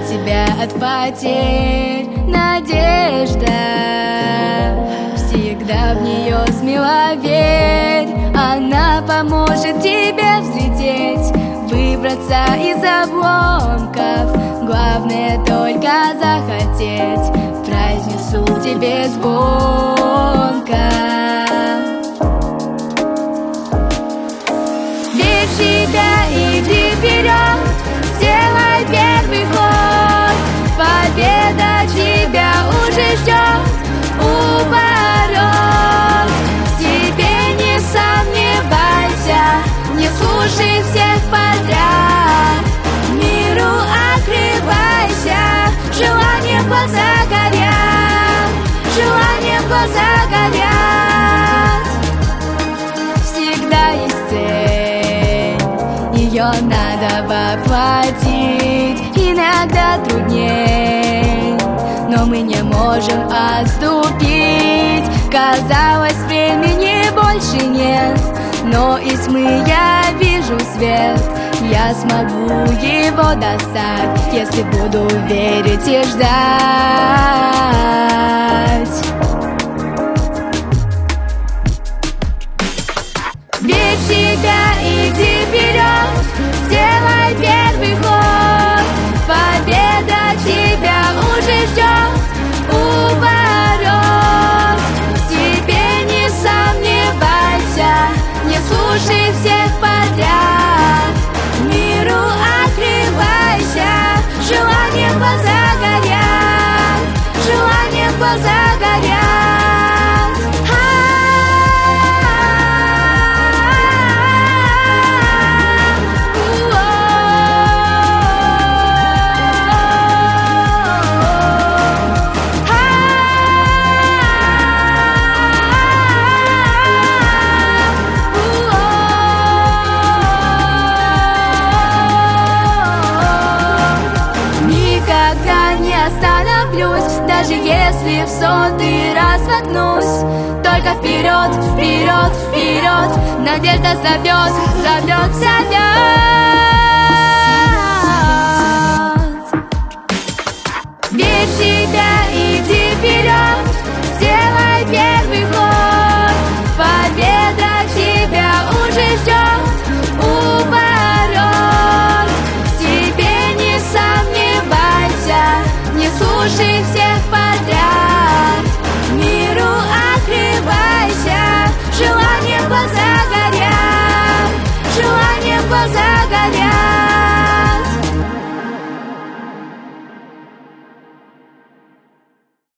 тебя от потерь надежда. Всегда в нее смело верь, она поможет тебе взлететь, выбраться из обломков. Главное только захотеть, произнесу тебе звонко. Верь в себя, иди вперед, сделай первый ход. Победа тебя уже ждет у ворот. В себе не сомневайся, не слушай всех подряд. Миру открывайся, желанием глаза горят, желанием глаза горят. Всегда есть цель, ее надо воплотить. Иногда трудней, но мы не можем отступить. Казалось, времени больше нет, но из тьмы я вижу свет. Я смогу его достать, если буду верить и ждать. Верь в себя, иди вперед, сделай первый ход. Победа тебя уже ждет у ворот. В себе не сомневайся, не слушай всех подряд. Миру открывайся, желанием глаза горят, желанием глаза горят. Никогда не остановлюсь, даже если в сотый раз воткнусь. Только вперед, вперед, вперед, надежда зовет, зовет, зовет. Верь в себя, иди вперед, сделай первый ход. Победа тебя уже ждет у ворот. В себе не сомневайся, не слушай всех